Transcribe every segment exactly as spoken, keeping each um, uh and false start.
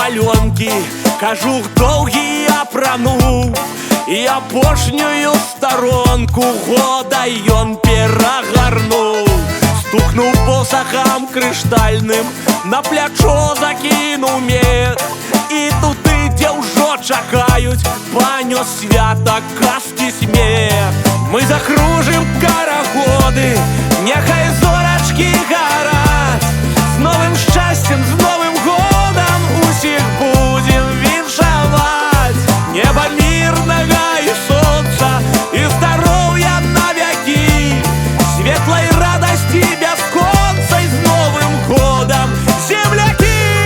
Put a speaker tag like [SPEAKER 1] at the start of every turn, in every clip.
[SPEAKER 1] палёнкі, кажух доўгі апрануў, і апошнюю старонку года ён перагарнуў. Стукнуў посахам крыштальным, на плячо закінуў мех, і туды, дзе ўжо чакаюць, панёс свята казкі смех. Мы закружым карагоды, няхай зорачкі гараць, з новым шчасцем, з новым годам усіх будзем віншаваць. Неба мірнага і сонца, і здароўя на вякі, светлай радасці бясконцай, з новым годам, землякі!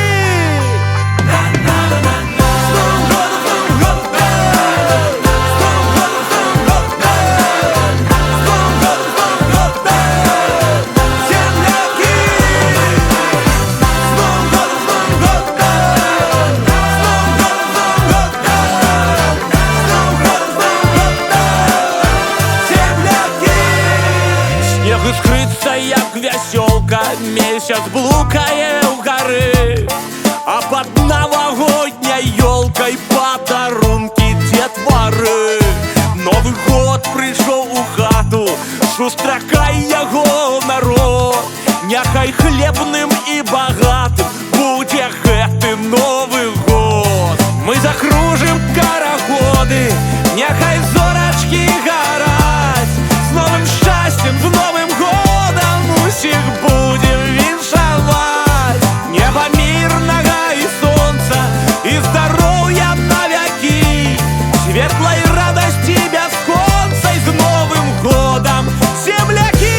[SPEAKER 1] Іскрыцца, як вясёлка, месяц блукае ў гары, а пад навагодняй ёлкай падарункі дзетвары. Новы год прыйшоў у хату, сустракай яго народ, няхай хлебным і багатым будзе гэты новы год. Мы закружым карагоды, няхай зорачкі гараць, з новым шчасцем, з новым годам усіх будем віншаваць. Неба мірнага і сонца, і здароўя на вякі, светлай радасці бясконцай, з новым годам, землякі!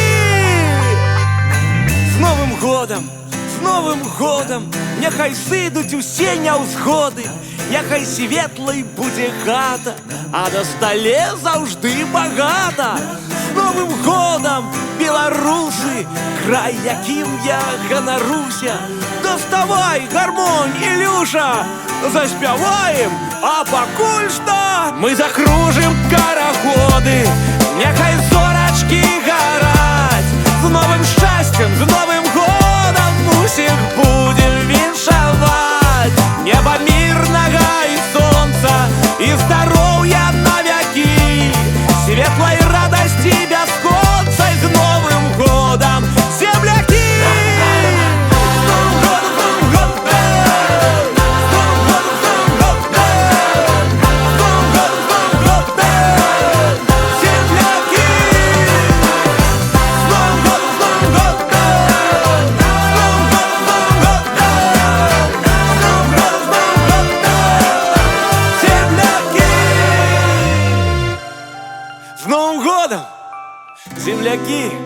[SPEAKER 1] З новым годам, з новым годам, няхай сыдуць усе няўзгоды, няхай светлай будзе хата, а на стале заўжды багата. З новым годам, беларусы, край, якім я ганаруся. Даставай гармонь, Ілюша, заспяваем, а пакуль што мы закружым карагоды, няхай зорачкі гараць, з новым шчасцем, з новым годам усіх будем віншаваць. Неба мірнага і сонца, і здароўя на вякі, светлай радасці бясконцай, з новым годам, землякі! З Новым годом, земляки!